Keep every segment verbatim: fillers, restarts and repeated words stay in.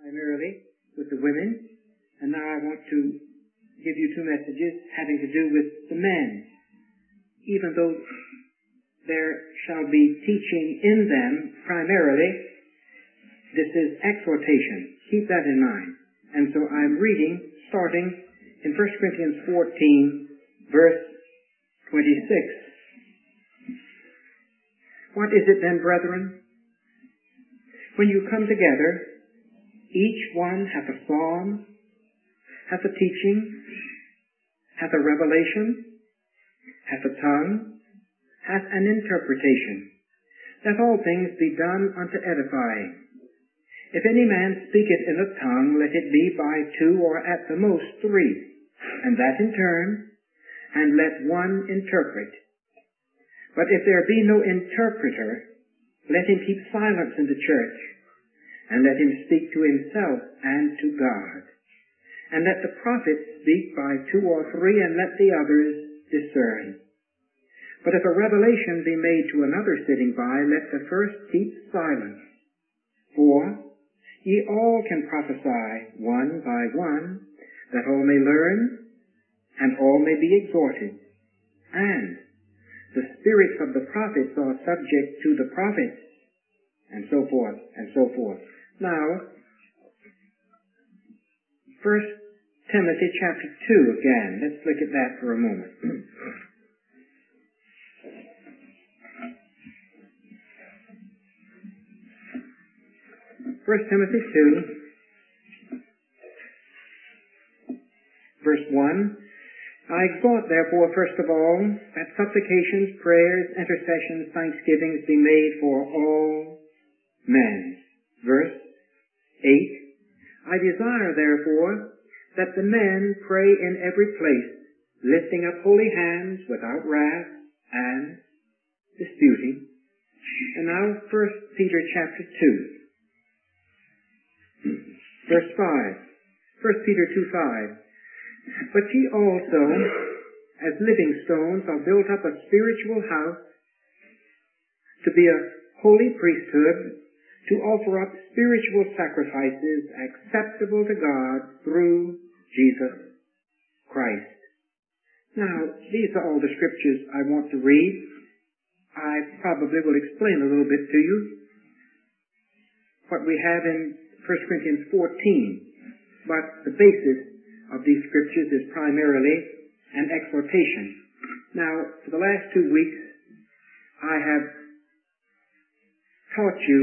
primarily with the women, and now I want to give you two messages having to do with the men. Even though there shall be teaching in them primarily, this is exhortation. Keep that in mind. And so I'm reading, starting in First Corinthians fourteen, verse twenty-six. What is it then, brethren? When you come together, each one hath a psalm, hath a teaching, hath a revelation, hath a tongue, hath an interpretation, that all things be done unto edifying. If any man speaketh in a tongue, let it be by two or at the most three, and that in turn, and let one interpret. But if there be no interpreter, let him keep silence in the church, and let him speak to himself and to God. And let the prophets speak by two or three, and let the others discern. But if a revelation be made to another sitting by, let the first keep silence. For ye all can prophesy one by one, that all may learn, and all may be exhorted. And the spirits of the prophets are subject to the prophets, and so forth, and so forth. Now, First Timothy chapter two again. Let's look at that for a moment. First Timothy two, verse one. I exhort, therefore, first of all, that supplications, prayers, intercessions, thanksgivings be made for all men. Verse eight. I desire, therefore, that the men pray in every place, lifting up holy hands without wrath and disputing. And now First Peter chapter two. Verse five. First Peter two five. But ye also, as living stones, are built up a spiritual house, to be a holy priesthood, to offer up spiritual sacrifices acceptable to God through Jesus Christ. Now, these are all the scriptures I want to read. I probably will explain a little bit to you what we have in First Corinthians fourteen, but the basis of these scriptures is primarily an exhortation. Now, for the last two weeks, I have taught you,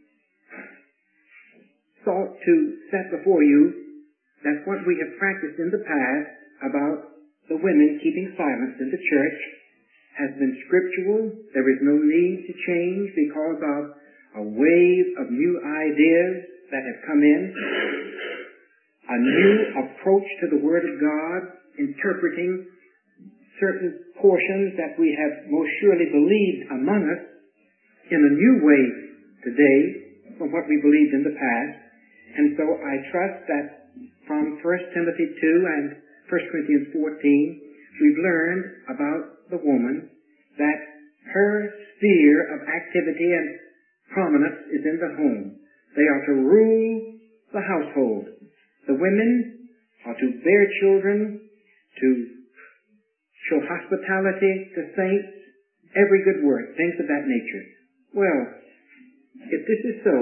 sought to set before you, that what we have practiced in the past about the women keeping silence in the church has been scriptural. There is no need to change because of a wave of new ideas that have come in, a new approach to the Word of God, interpreting certain portions that we have most surely believed among us in a new way today from what we believed in the past. And so I trust that from First Timothy two and First Corinthians fourteen, we've learned about the woman, that her sphere of activity and prominence is in the home. They are to rule the household. The women are to bear children, to show hospitality to saints, every good work, things of that nature. Well, if this is so,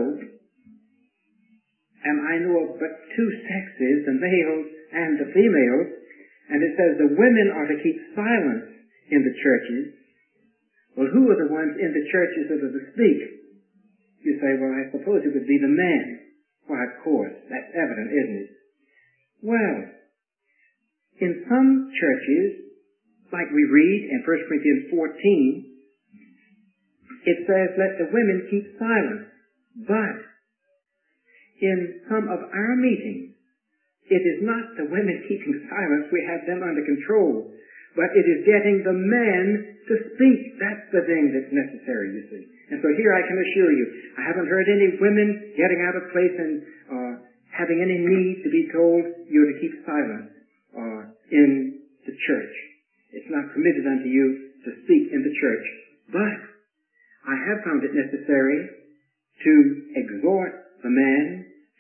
and I know of but two sexes, the males and the females, and it says the women are to keep silence in the churches, well, who are the ones in the churches that are to speak? You say, well, I suppose it would be the men. Why, of course, that's evident, isn't it? Well, in some churches, like we read in First Corinthians fourteen, it says, let the women keep silent. But in some of our meetings, it is not the women keeping silence. We have them under control. But it is getting the men to speak. That's the thing that's necessary, you see. And so here I can assure you, I haven't heard any women getting out of place and uh, having any need to be told you're to keep silent uh, in the church. It's not permitted unto you to speak in the church. But I have found it necessary to exhort the men to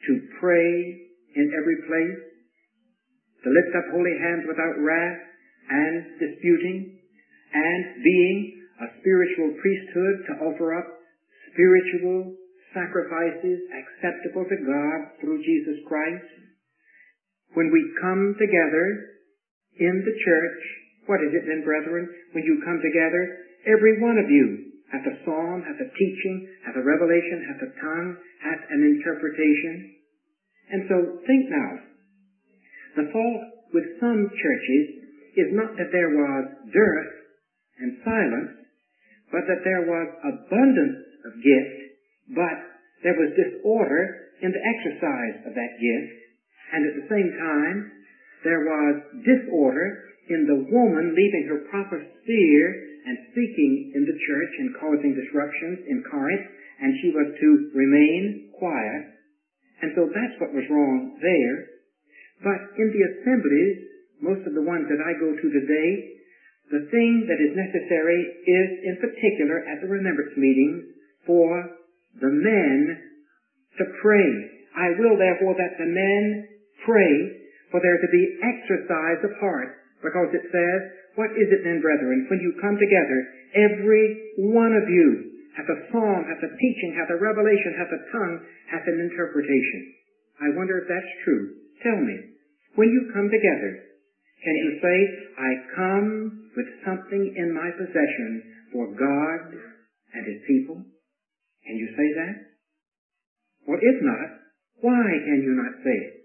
pray in every place, to lift up holy hands without wrath and disputing, and being a spiritual priesthood to offer up spiritual sacrifices acceptable to God through Jesus Christ. When we come together in the church, what is it then, brethren? When you come together, every one of you hath a psalm, hath a teaching, hath a revelation, hath a tongue, hath an interpretation. And so think now, the fault with some churches is not that there was dearth and silence, but that there was abundance of gift, but there was disorder in the exercise of that gift, and at the same time, there was disorder in the woman leaving her proper sphere and speaking in the church and causing disruptions in Corinth, and she was to remain quiet. And so that's what was wrong there. But in the assemblies, most of the ones that I go to today, the thing that is necessary is, in particular, at the remembrance meetings, for the men to pray. I will, therefore, that the men pray, for there to be exercise of heart, because it says, what is it then, brethren, when you come together, every one of you hath a psalm, hath a teaching, hath a revelation, hath a tongue, hath an interpretation. I wonder if that's true. Tell me, when you come together, can you say, I come with something in my possession for God and His people? Can you say that? Or if not, why can you not say it?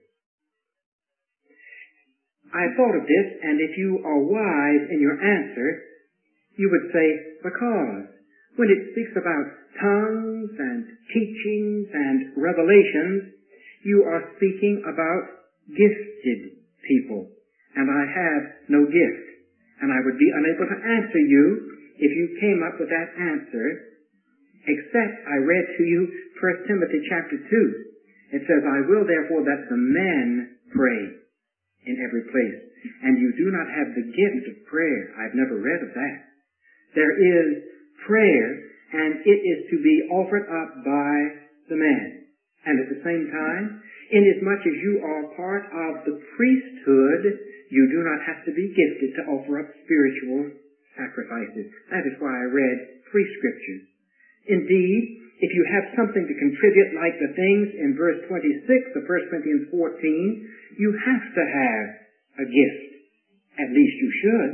I thought of this, and if you are wise in your answer, you would say, because when it speaks about tongues and teachings and revelations, you are speaking about gifted people, and I have no gift, and I would be unable to answer you if you came up with that answer, except I read to you First Timothy chapter two. It says, I will therefore that the men pray in every place. And you do not have the gift of prayer. I've never read of that. There is prayer, and it is to be offered up by the man. And at the same time, inasmuch as you are part of the priesthood, you do not have to be gifted to offer up spiritual sacrifices. That is why I read three scriptures. Indeed, if you have something to contribute like the things in verse twenty-six of First Corinthians fourteen, you have to have a gift. At least you should.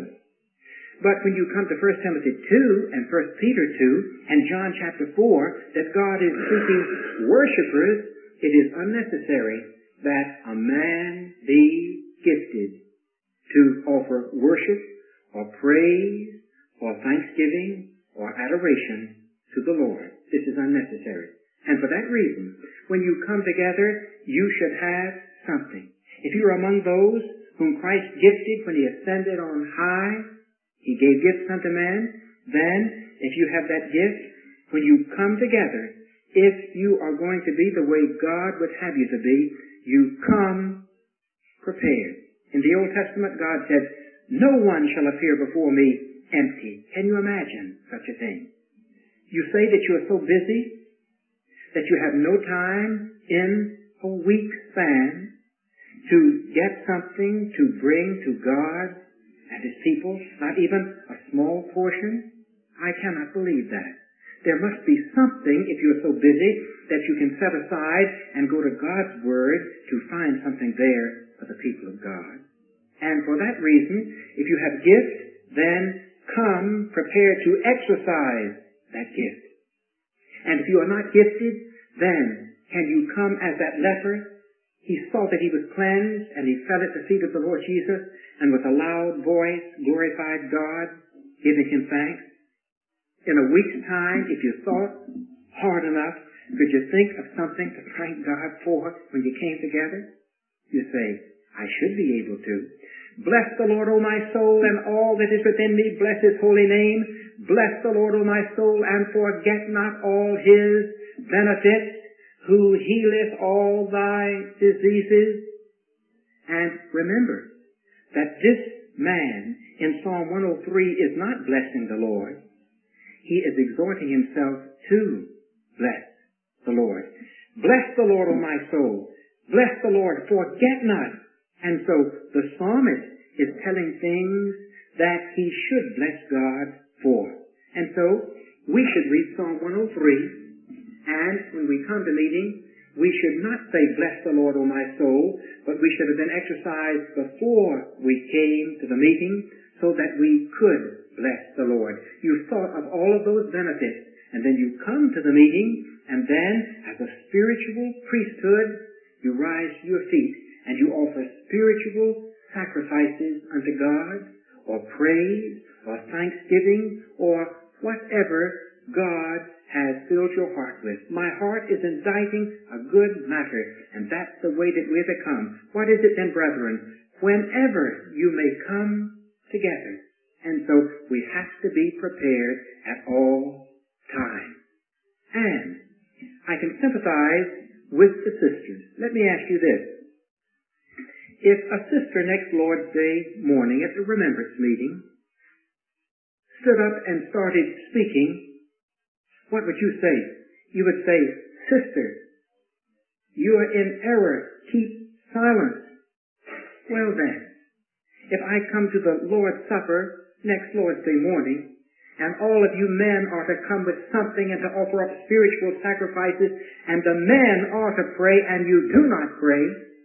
But when you come to First Timothy two and First Peter two and John chapter four, that God is seeking worshipers, it is unnecessary that a man be gifted to offer worship or praise or thanksgiving or adoration to the Lord. This is unnecessary. And for that reason, when you come together, you should have something. If you are among those whom Christ gifted when He ascended on high, He gave gifts unto men, then if you have that gift, when you come together, if you are going to be the way God would have you to be, you come prepared. In the Old Testament, God said, no one shall appear before me empty. Can you imagine such a thing? You say that you are so busy that you have no time in a week span to get something to bring to God and His people, not even a small portion. I cannot believe that. There must be something, if you're so busy, that you can set aside and go to God's Word to find something there for the people of God. And for that reason, if you have gift, then come prepared to exercise that gift. And if you are not gifted, then can you come as that leper? He saw that he was cleansed, and he fell at the feet of the Lord Jesus, and with a loud voice glorified God, giving Him thanks. In a week's time, if you thought hard enough, could you think of something to thank God for when you came together? You say, I should be able to. Bless the Lord, O my soul, and all that is within me. Bless His holy name. Bless the Lord, O my soul, and forget not all His benefits, who healeth all thy diseases. And remember that this man in Psalm one oh three is not blessing the Lord. He is exhorting himself to bless the Lord. Bless the Lord, O my soul. Bless the Lord, forget not. And so the psalmist is telling things that he should bless God for. And so we should read Psalm one oh three, and when we come to meeting, we should not say, bless the Lord, O my soul, but we should have been exercised before we came to the meeting so that we could bless the Lord. You thought of all of those benefits, and then you come to the meeting, and then as a spiritual priesthood, you rise to your feet and you offer spiritual sacrifices unto God, or praise, or thanksgiving, or whatever God has filled your heart with. My heart is inditing a good matter, and that's the way that we're to come. What is it then, brethren? Whenever you may come together. And so we have to be prepared at all times. And I can sympathize with the sisters. Let me ask you this. If a sister next Lord's Day morning at the remembrance meeting stood up and started speaking, what would you say? You would say, sister, you are in error. Keep silent. Well then, if I come to the Lord's Supper next Lord's Day morning, and all of you men are to come with something and to offer up spiritual sacrifices, and the men are to pray and you do not pray,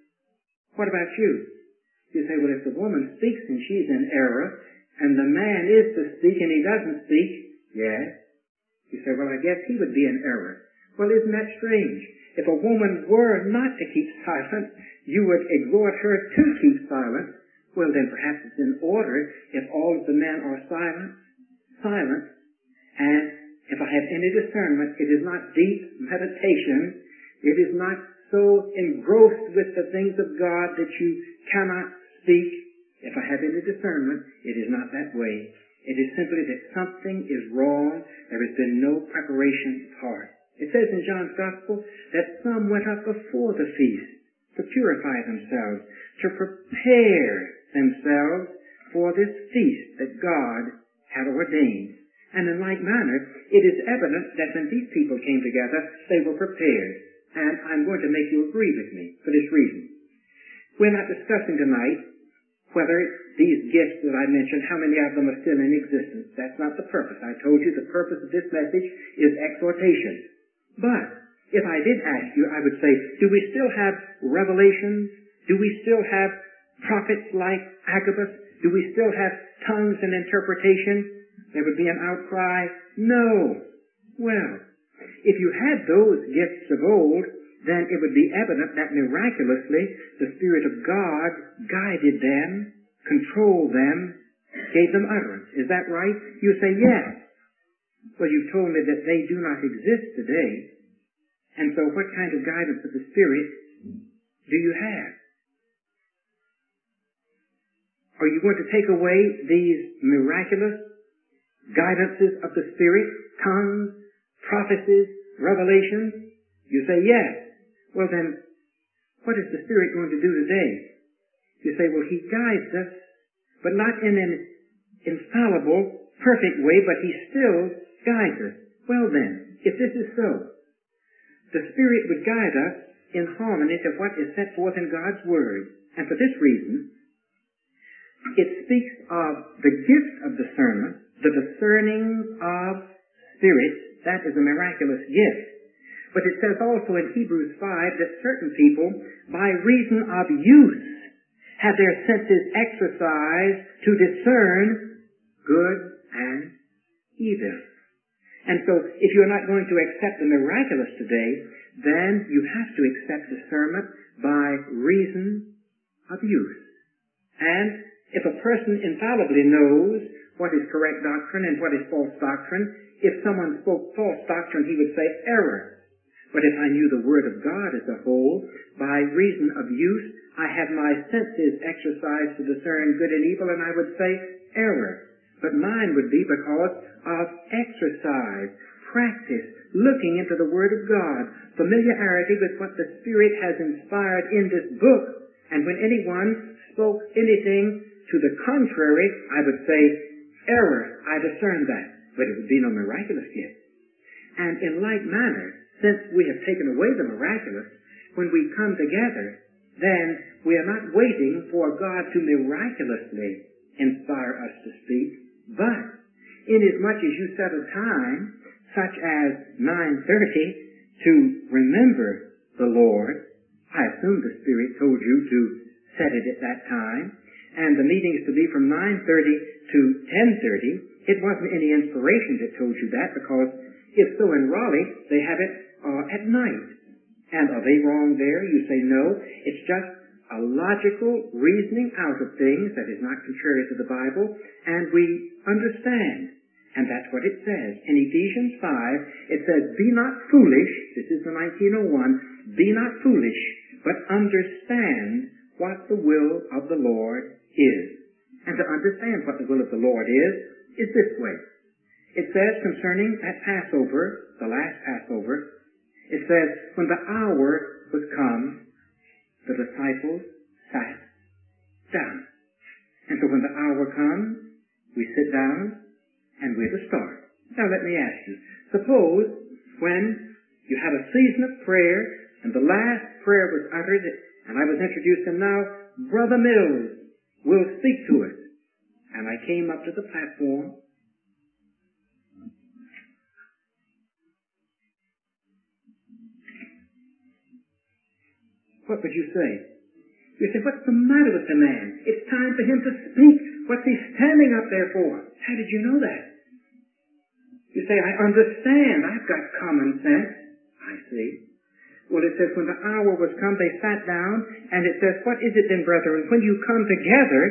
what about you? You say, well, if the woman speaks and she's in error, and the man is to speak and he doesn't speak, yes. You say, well, I guess he would be in error. Well, isn't that strange? If a woman were not to keep silent, you would exhort her to keep silent. Well, then perhaps it's in order if all of the men are silent, silent, and if I have any discernment, it is not deep meditation, it is not so engrossed with the things of God that you cannot speak. If I have any discernment, it is not that way. It is simply that something is wrong. There has been no preparation of heart. It says in John's Gospel that some went up before the feast to purify themselves, to prepare themselves for this feast that God had ordained. And in like manner, it is evident that when these people came together, they were prepared. And I'm going to make you agree with me for this reason. We're not discussing tonight whether these gifts that I mentioned, how many of them are still in existence. That's not the purpose. I told you the purpose of this message is exhortation. But if I did ask you, I would say, do we still have revelations? Do we still have prophets like Agabus? Do we still have tongues and interpretation? There would be an outcry. No. Well, if you had those gifts of old, then it would be evident that miraculously the Spirit of God guided them, controlled them, gave them utterance. Is that right? You say, yes. Well, you've told me that they do not exist today. And so what kind of guidance of the Spirit do you have? Are you going to take away these miraculous guidances of the Spirit, tongues, prophecies, revelations? You say, yes. Well then, what is the Spirit going to do today? You say, well, He guides us, but not in an infallible, perfect way, but He still guides us. Well then, if this is so, the Spirit would guide us in harmony to what is set forth in God's Word. And for this reason, it speaks of the gift of discernment, the discerning of spirits. That is a miraculous gift. But it says also in Hebrews five that certain people, by reason of use, have their senses exercised to discern good and evil. And so, if you're not going to accept the miraculous today, then you have to accept discernment by reason of use. And if a person infallibly knows what is correct doctrine and what is false doctrine, if someone spoke false doctrine, he would say error. But if I knew the Word of God as a whole, by reason of use, I had my senses exercised to discern good and evil, and I would say error. But mine would be because of exercise, practice, looking into the Word of God, familiarity with what the Spirit has inspired in this book. And when anyone spoke anything to the contrary, I would say error. I discerned that. But it would be no miraculous gift. And in like manner, since we have taken away the miraculous, when we come together, then we are not waiting for God to miraculously inspire us to speak, but inasmuch as you set a time, such as nine thirty, to remember the Lord, I assume the Spirit told you to set it at that time, and the meetings to be from nine thirty to ten thirty, it wasn't any inspiration that told you that, because if so in Raleigh, they have it uh, at night. And are they wrong there? You say no. It's just a logical reasoning out of things that is not contrary to the Bible, and we understand. And that's what it says. In Ephesians five, it says, be not foolish, this is the nineteen oh one, be not foolish, but understand what the will of the Lord is. And to understand what the will of the Lord is, is this way. It says concerning that Passover, the last Passover, it says, when the hour was come, the disciples sat down. And so when the hour comes, we sit down and we're to start. Now let me ask you, suppose when you had a season of prayer and the last prayer was uttered and I was introduced, and now Brother Mills will speak to us. And I came up to the platform. What would you say? You say, what's the matter with the man? It's time for him to speak. What's he standing up there for? How did you know that? You say, I understand. I've got common sense. I see. Well, it says, when the hour was come, they sat down, and it says, what is it then, brethren? When you come together,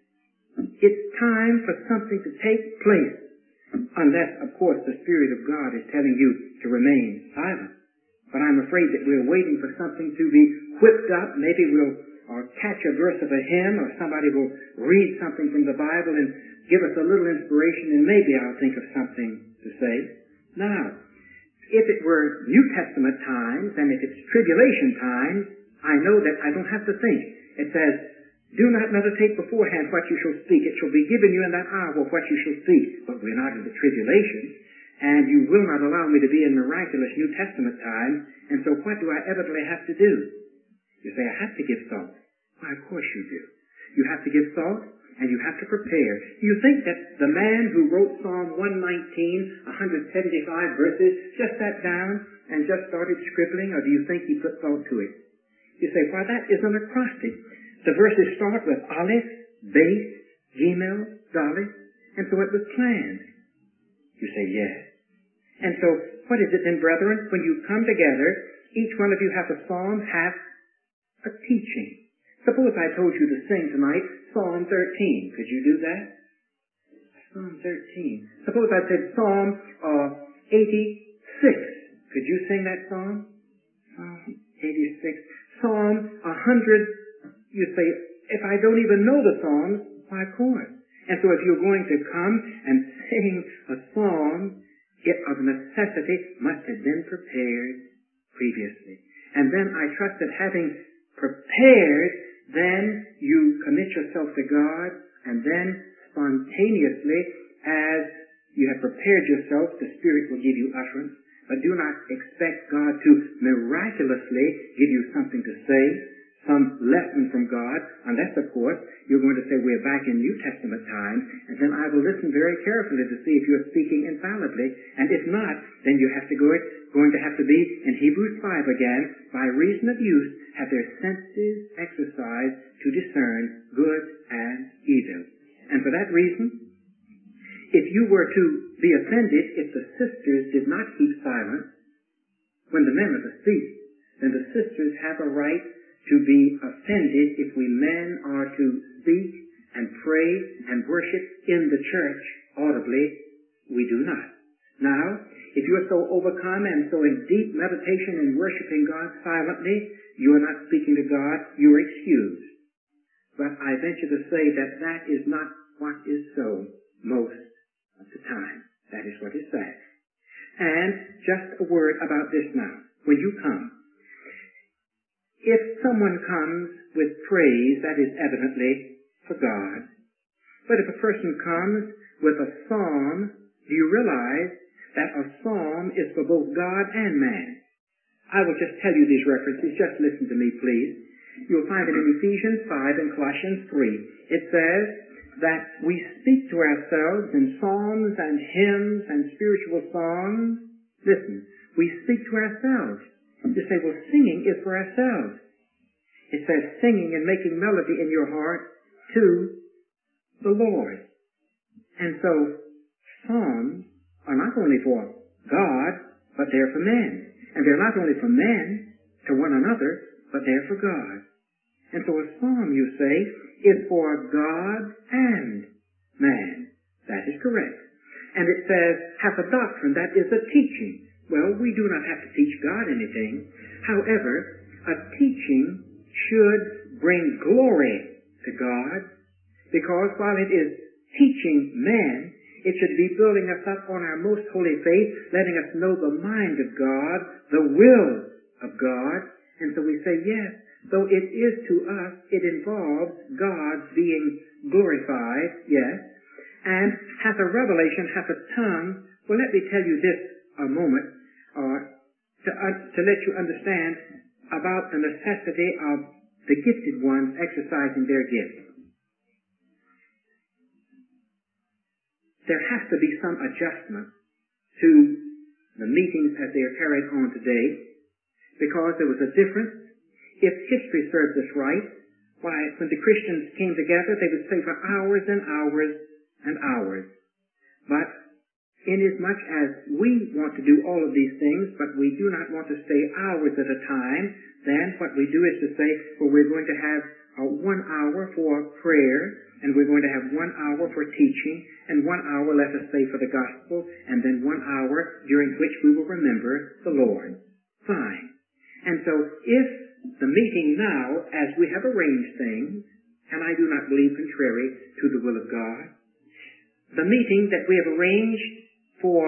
it's time for something to take place. Unless, of course, the Spirit of God is telling you to remain silent. But I'm afraid that we're waiting for something to be whipped up. Maybe we'll or catch a verse of a hymn, or somebody will read something from the Bible and give us a little inspiration, and maybe I'll think of something to say. Now, if it were New Testament times, and if it's tribulation times, I know that I don't have to think. It says, do not meditate beforehand what you shall speak. It shall be given you in that hour what you shall speak. But we're not in the tribulation, and you will not allow me to be in miraculous New Testament times, and so what do I evidently have to do? You say, I have to give thought. Why, of course you do. You have to give thought, and you have to prepare. Do you think that the man who wrote Psalm one nineteen, one seventy-five verses, just sat down and just started scribbling, or do you think he put thought to it? You say, why, that is an acrostic. The verses start with Aleph, Base, Gimel, Dalet, and so it was planned. You say, yes. And so, what is it then, brethren? When you come together, each one of you have a psalm, half a teaching. Suppose I told you to sing tonight Psalm thirteen. Could you do that? Psalm thirteen. Suppose I said Psalm uh, eighty-six. Could you sing that psalm? Psalm eighty-six. Psalm one hundred. You say, if I don't even know the Psalms, why, of course. And so if you're going to come and sing a psalm, it of necessity must have been prepared previously. And then I trust that having prepared, then you commit yourself to God, and then spontaneously, as you have prepared yourself, the Spirit will give you utterance. But do not expect God to miraculously give you something to say, some lesson from God, unless, of course, you're going to say we're back in New Testament times, and then I will listen very carefully to see if you're speaking infallibly, and if not, then you have to go, going to have to be in Hebrews five again, by reason of use, have their senses exercised to discern good and evil. And for that reason, if you were to be offended if the sisters did not keep silent when the men are to speak, then the sisters have a right to be offended if we men are to speak and pray and worship in the church audibly. We do not. Now, if you're so overcome and so in deep meditation and worshiping God silently, you are not speaking to God, you are excused. But I venture to say that that is not what is so most of the time. That is what is said. And just a word about this now. When you come, if someone comes with praise, that is evidently for God. But if a person comes with a psalm, do you realize that a psalm is for both God and man? I will just tell you these references. Just listen to me, please. You'll find it in Ephesians five and Colossians three. It says that we speak to ourselves in psalms and hymns and spiritual songs. Listen, we speak to ourselves. You say, well, singing is for ourselves. It says singing and making melody in your heart to the Lord. And so, psalms are not only for God, but they're for men. And they're not only for men, to one another, but they're for God. And so a psalm, you say, is for God and man. That is correct. And it says, hath a doctrine, that is a teaching. Well, we do not have to teach God anything. However, a teaching should bring glory to God, because while it is teaching man, it should be building us up on our most holy faith, letting us know the mind of God, the will of God. And so we say, yes, though it is to us, it involves God being glorified, yes, and hath a revelation, hath a tongue. Well, let me tell you this a moment, uh, to, uh, to let you understand about the necessity of the gifted ones exercising their gift. There has to be some adjustment to the meetings as they are carried on today, because there was a difference. If history serves us right, why, when the Christians came together, they would say for hours and hours and hours. But inasmuch as we want to do all of these things, but we do not want to stay hours at a time, then what we do is to say, well, we're going to have uh, one hour for prayer, and we're going to have one hour for teaching, and one hour, let us say, for the gospel, and then one hour during which we will remember the Lord. Fine. And so if the meeting now, as we have arranged things, and I do not believe contrary to the will of God, the meeting that we have arranged for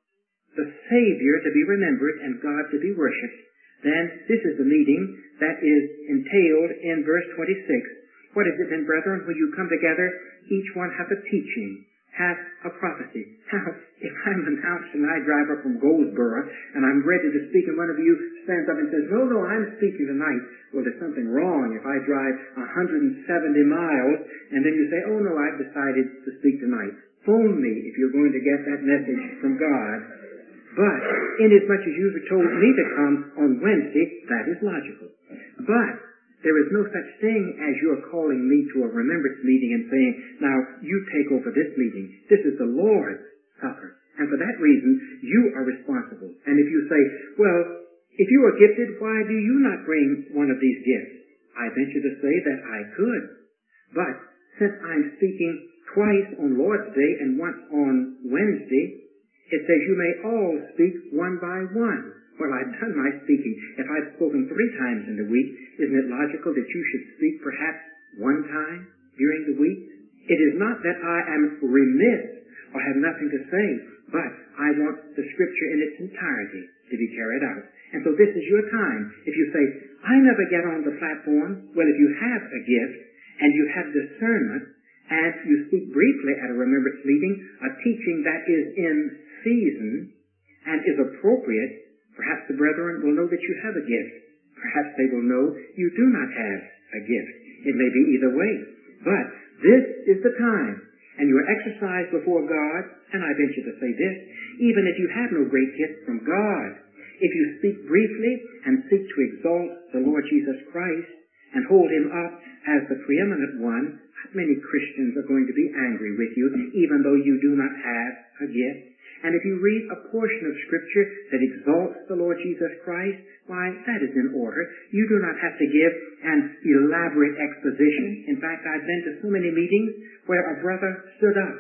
the Savior to be remembered and God to be worshipped, then this is the meeting that is entailed in verse twenty-six. What is it then, brethren? When you come together, each one hath a teaching, hath a prophecy. Now, if I'm announced and I drive up from Goldsboro and I'm ready to speak, and one of you stands up and says, no, no, I'm speaking tonight. Well, there's something wrong if I drive one hundred seventy miles and then you say, oh, no, I've decided to speak tonight. Phone me if you're going to get that message from God. But inasmuch as you were told me to come on Wednesday, that is logical. But there is no such thing as you're calling me to a remembrance meeting and saying, now, you take over this meeting. This is the Lord's Supper. And for that reason, you are responsible. And if you say, well, if you are gifted, why do you not bring one of these gifts? I venture to say that I could. But since I'm speaking twice on Lord's Day and once on Wednesday, it says you may all speak one by one. Well, I've done my speaking. If I've spoken three times in the week, isn't it logical that you should speak perhaps one time during the week? It is not that I am remiss or have nothing to say, but I want the Scripture in its entirety to be carried out. And so this is your time. If you say, I never get on the platform, well, if you have a gift and you have discernment and you speak briefly at a remembrance meeting, a teaching that is in season and is appropriate, perhaps the brethren will know that you have a gift. Perhaps they will know you do not have a gift. It may be either way. But this is the time. And you are exercised before God, and I venture to say this, even if you have no great gift from God, if you speak briefly and seek to exalt the Lord Jesus Christ and hold Him up as the preeminent one, many Christians are going to be angry with you, even though you do not have a gift. And if you read a portion of Scripture that exalts the Lord Jesus Christ, why, that is in order. You do not have to give an elaborate exposition. In fact, I've been to so many meetings where a brother stood up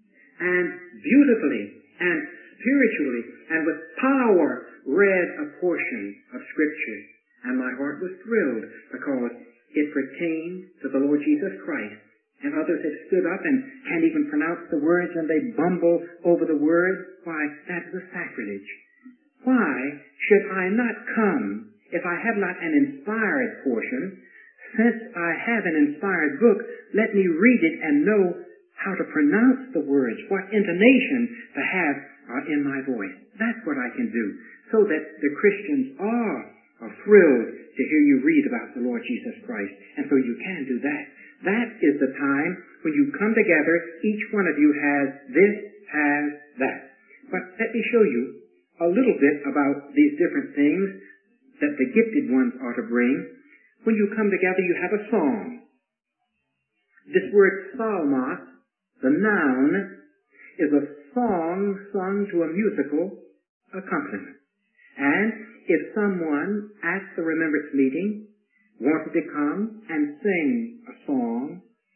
and beautifully and spiritually and with power read a portion of Scripture. And my heart was thrilled because it pertained to the Lord Jesus Christ. And others have stood up and can't even pronounce the words, and they bumble over the words. Why, that's a sacrilege. Why should I not come if I have not an inspired portion? Since I have an inspired book, let me read it and know how to pronounce the words, what intonation to have uh, in my voice. That's what I can do. So so that the Christians are, are thrilled to hear you read about the Lord Jesus Christ. And so you can do that. That is the time when you come together, each one of you has this, has that. But let me show you a little bit about these different things that the gifted ones are to bring. When you come together, you have a song. This word psalmos, the noun, is a song sung to a musical accompaniment. And if someone at the remembrance meeting wanted to come and sing a song,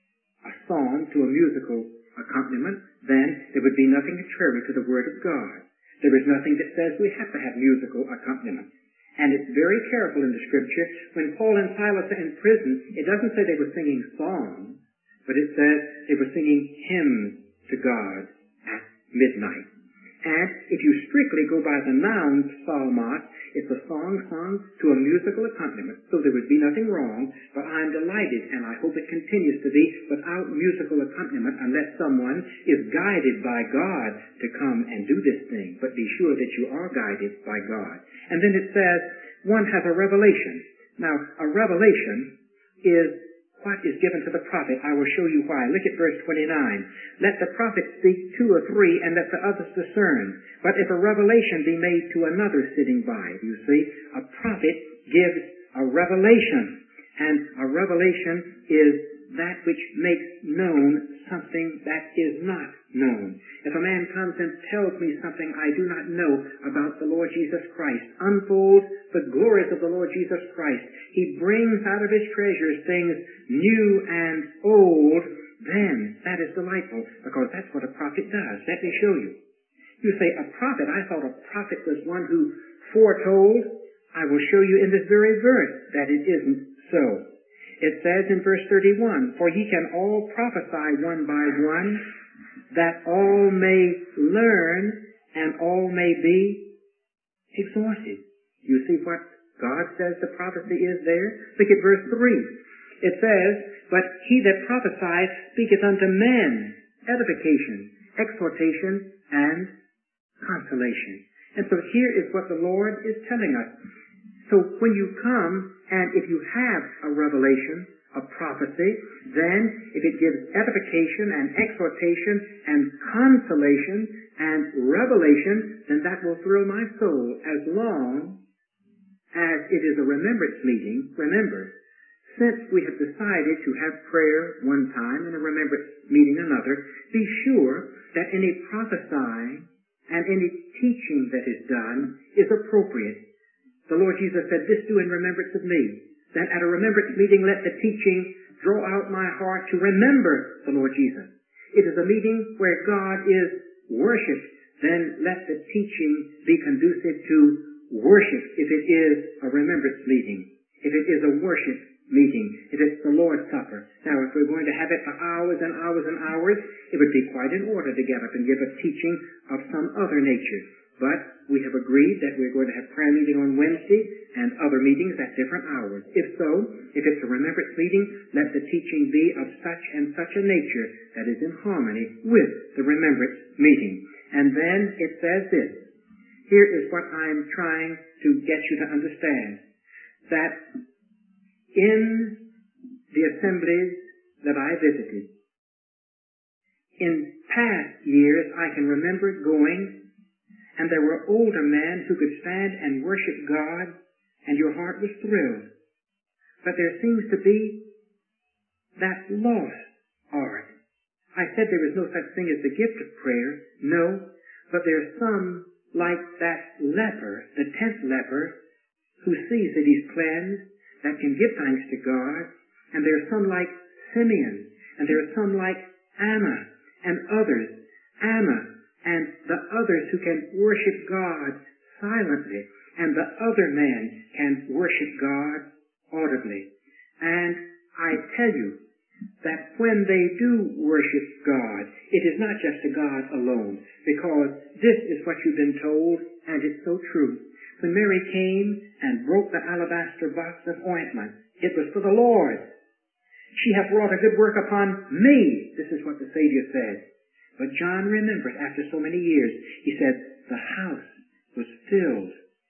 a song to a musical accompaniment, then there would be nothing contrary to the Word of God. There is nothing that says we have to have musical accompaniment. And it's very careful in the Scripture. When Paul and Silas are in prison, it doesn't say they were singing songs, but it says they were singing hymns to God at midnight. And if you strictly go by the noun psalmos, it's a song sung to a musical accompaniment, so there would be nothing wrong, but I'm delighted, and I hope it continues to be, without musical accompaniment unless someone is guided by God to come and do this thing. But be sure that you are guided by God. And then it says, one has a revelation. Now, a revelation is what is given to the prophet. I will show you why. Look at verse twenty-nine. Let the prophet speak two or three, and let the others discern. But if a revelation be made to another sitting by, you see, a prophet gives a revelation. And a revelation is that which makes known something that is not known. If a man comes and tells me something I do not know about the Lord Jesus Christ, unfolds the glories of the Lord Jesus Christ, he brings out of his treasures things new and old, then that is delightful, because that's what a prophet does. Let me show you. You say, a prophet? I thought a prophet was one who foretold. I will show you in this very verse that it isn't so. It says in verse thirty-one, for ye can all prophesy one by one, that all may learn and all may be exhorted. You see what God says the prophecy is there? Look at verse three. It says, but he that prophesies speaketh unto men edification, exhortation, and consolation. And so here is what the Lord is telling us. So when you come, and if you have a revelation, a prophecy, then if it gives edification and exhortation and consolation and revelation, then that will thrill my soul as long as it is a remembrance meeting. Remember, since we have decided to have prayer one time and a remembrance meeting another, be sure that any prophesying and any teaching that is done is appropriate. The Lord Jesus said, this do in remembrance of me. Then at a remembrance meeting, let the teaching draw out my heart to remember the Lord Jesus. It is a meeting where God is worshipped. Then let the teaching be conducive to worship if it is a remembrance meeting. If it is a worship meeting. If it's the Lord's Supper. Now, if we're going to have it for hours and hours and hours, it would be quite in order to get up and give a teaching of some other nature. But we have agreed that we're going to have prayer meeting on Wednesday and other meetings at different hours. If so, if it's a remembrance meeting, let the teaching be of such and such a nature that is in harmony with the remembrance meeting. And then it says this. Here is what I'm trying to get you to understand. That in the assemblies that I visited, in past years I can remember going, and there were older men who could stand and worship God, and your heart was thrilled. But there seems to be that lost art. I said there was no such thing as the gift of prayer. No, but there's some like that leper, the tenth leper, who sees that he's cleansed, that can give thanks to God. And there's some like Simeon, and there's some like Anna, and others. Anna and the others who can worship God silently, and the other man can worship God audibly. And I tell you that when they do worship God, it is not just to God alone, because this is what you've been told, and it's so true. When Mary came and broke the alabaster box of ointment, it was for the Lord. She hath wrought a good work upon me. This is what the Savior said. But John remembered after so many years, he said, the house was filled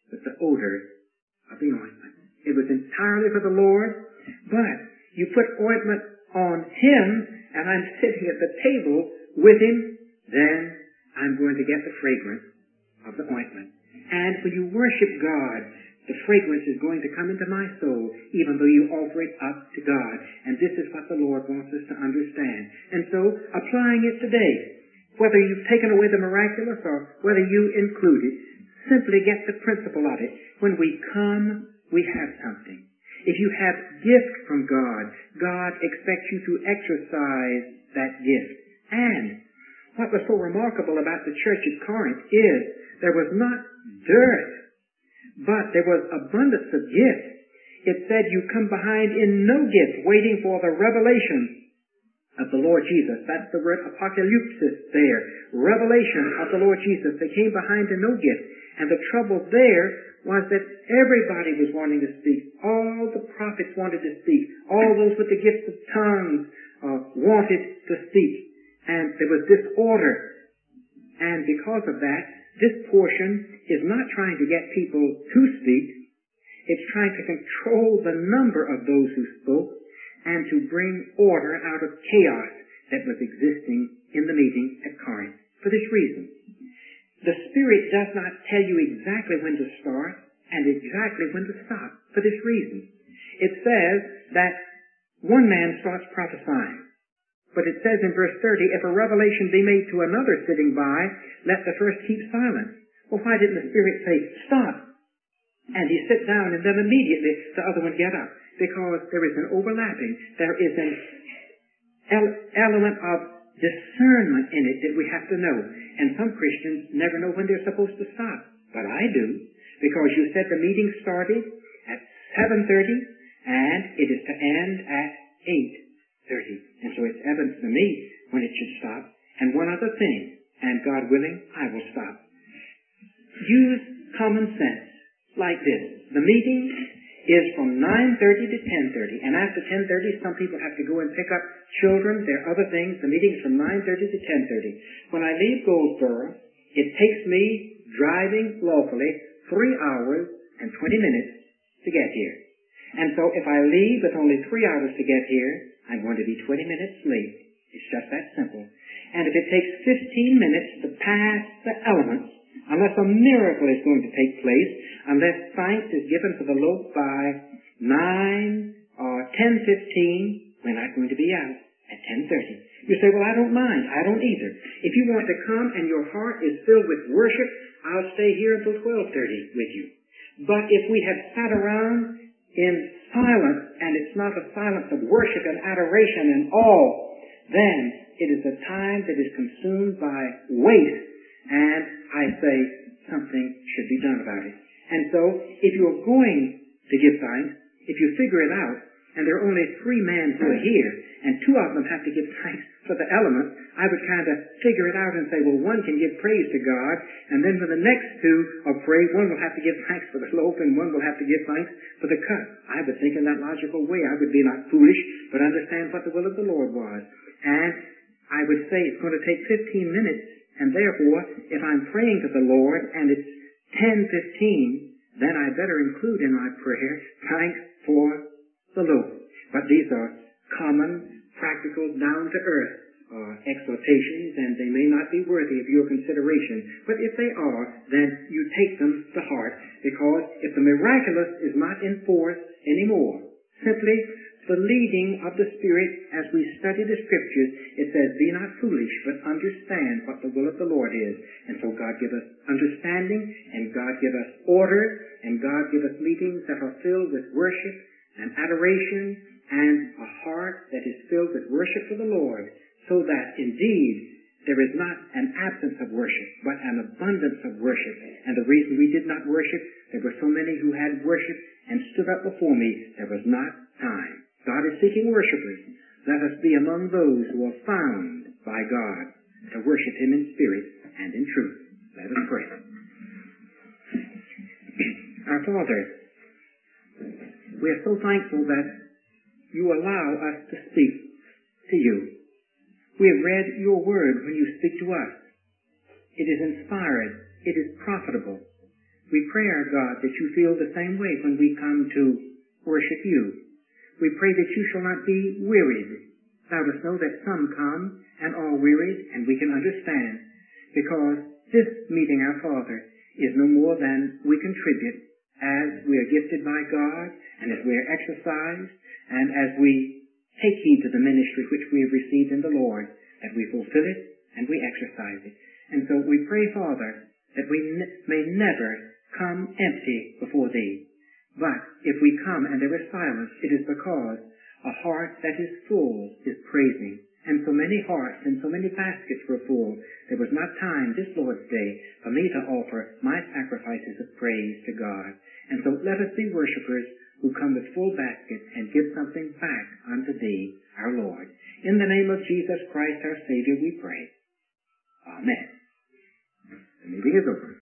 with the odor of the ointment. It was entirely for the Lord, but you put ointment on Him, and I'm sitting at the table with Him, then I'm going to get the fragrance of the ointment. And when you worship God, the fragrance is going to come into my soul, even though you offer it up to God. And this is what the Lord wants us to understand. And so, applying it today, whether you've taken away the miraculous or whether you include it, simply get the principle of it. When we come, we have something. If you have gift from God, God expects you to exercise that gift. And what was so remarkable about the church at Corinth is there was not dirt, but there was abundance of gift. It said you come behind in no gift, waiting for the revelation of the Lord Jesus. That's the word apocalypsis there. Revelation of the Lord Jesus. They came behind in no gift. And the trouble there was that everybody was wanting to speak. All the prophets wanted to speak. All those with the gifts of tongues uh, wanted to speak. And there was disorder. And because of that, this portion is not trying to get people to speak. It's trying to control the number of those who spoke and to bring order out of chaos that was existing in the meeting at Corinth. For this reason, the Spirit does not tell you exactly when to start and exactly when to stop. For this reason, it says that one man starts prophesying. But it says in verse thirty, if a revelation be made to another sitting by, let the first keep silent. Well, why didn't the Spirit say, stop? And he sit down and then immediately the other one get up. Because there is an overlapping. There is an ele- element of discernment in it that we have to know. And some Christians never know when they're supposed to stop. But I do. Because you said the meeting started at seven thirty and it is to end at eight thirty. And so it's evident to me when it should stop. And one other thing, and God willing, I will stop. Use common sense like this. The meeting is from nine thirty to ten thirty. And after ten thirty, some people have to go and pick up children. There are other things. The meeting is from nine thirty to ten thirty. When I leave Goldsboro, it takes me driving locally three hours and twenty minutes to get here. And so if I leave with only three hours to get here, I'm going to be twenty minutes late. It's just that simple. And if it takes fifteen minutes to pass the elements, unless a miracle is going to take place, unless thanks is given for the loaf by nine or ten fifteen, we're not going to be out at ten thirty. You say, well, I don't mind. I don't either. If you want to come and your heart is filled with worship, I'll stay here until twelve thirty with you. But if we have sat around in silence, and it's not a silence of worship and adoration and awe, then it is a time that is consumed by waste, and I say something should be done about it. And so, if you're going to give thanks, if you figure it out, and there are only three men who are here, and two of them have to give thanks for the element, I would kind of figure it out and say, well, one can give praise to God, and then when the next two are prayed, one will have to give thanks for the loaf, and one will have to give thanks for the cup. I would think in that logical way. I would be not foolish, but understand what the will of the Lord was. And I would say it's going to take fifteen minutes, and therefore, if I'm praying to the Lord, and it's ten fifteen, then I better include in my prayer thanks for the loaf. But these are common, practical, down-to-earth uh, exhortations, and they may not be worthy of your consideration. But if they are, then you take them to heart, because if the miraculous is not in force anymore, simply the leading of the Spirit as we study the Scriptures, it says, be not foolish, but understand what the will of the Lord is. And so God give us understanding, and God give us order, and God give us meetings that are filled with worship and adoration, and a heart that is filled with worship for the Lord, so that indeed there is not an absence of worship, but an abundance of worship. And the reason we did not worship, there were so many who had worship and stood up before me, there was not time. God is seeking worshipers. Let us be among those who are found by God to worship Him in spirit and in truth. Let us pray. Our Father, we are so thankful that you allow us to speak to you. We have read your word when you speak to us. It is inspired. It is profitable. We pray, our God, that you feel the same way when we come to worship you. We pray that you shall not be wearied. Thou dost know that some come and are wearied, and we can understand, because this meeting, our Father, is no more than we contribute as we are gifted by God, and as we are exercised, and as we take heed to the ministry which we have received in the Lord, that we fulfill it and we exercise it. And so we pray, Father, that we ne- may never come empty before Thee. But if we come and there is silence, it is because a heart that is full is praising. And so many hearts and so many baskets were full. There was not time this Lord's Day for me to offer my sacrifices of praise to God. And so let us be worshipers who come with full baskets and give something back unto Thee, our Lord. In the name of Jesus Christ, our Savior, we pray. Amen. The meeting is over.